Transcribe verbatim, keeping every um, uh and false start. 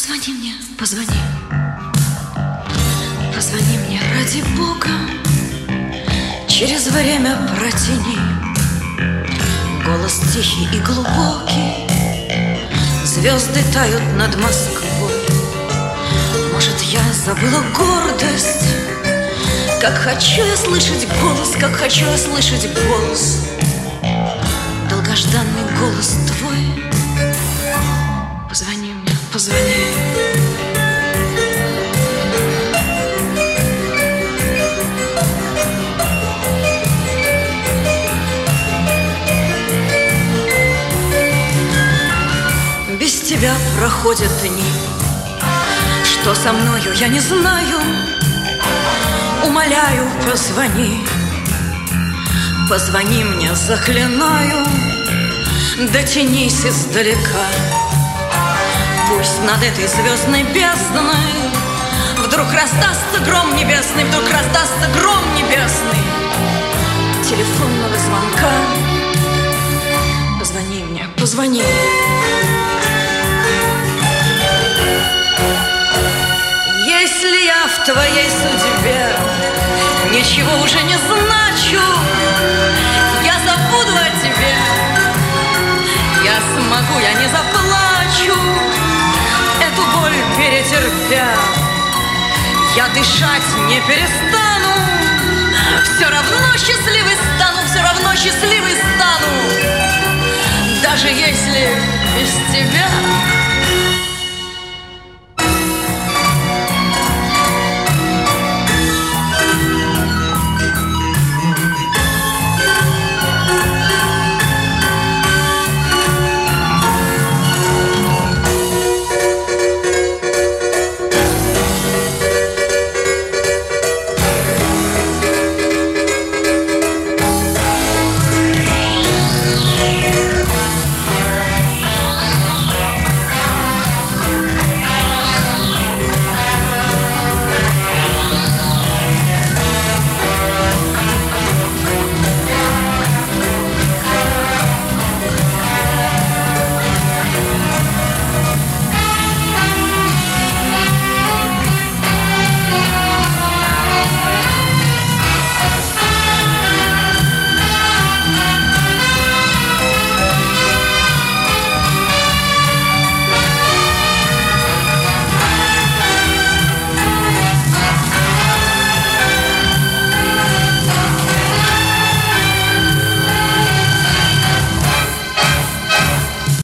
Позвони мне, позвони. Позвони мне, ради Бога. Через время протяни. Голос тихий и глубокий. Звезды тают над Москвой. Может, я забыла гордость. Как хочу я слышать голос, как хочу я слышать голос. Долгожданный голос твой. Позвони мне, позвони. Без тебя проходят дни. Что со мною, я не знаю. Умоляю, позвони. Позвони мне, заклинаю. Дотянись издалека. Пусть над этой звездной бездной вдруг раздастся гром небесный, вдруг раздастся гром небесный телефонного звонка. Позвони мне, позвони. Если я в твоей судьбе ничего уже не значу, я забуду о тебе. Я смогу, я не заплачу, эту боль перетерпя. Я дышать не перестану. Все равно счастливой стану, все равно счастливой стану. Даже если без тебя.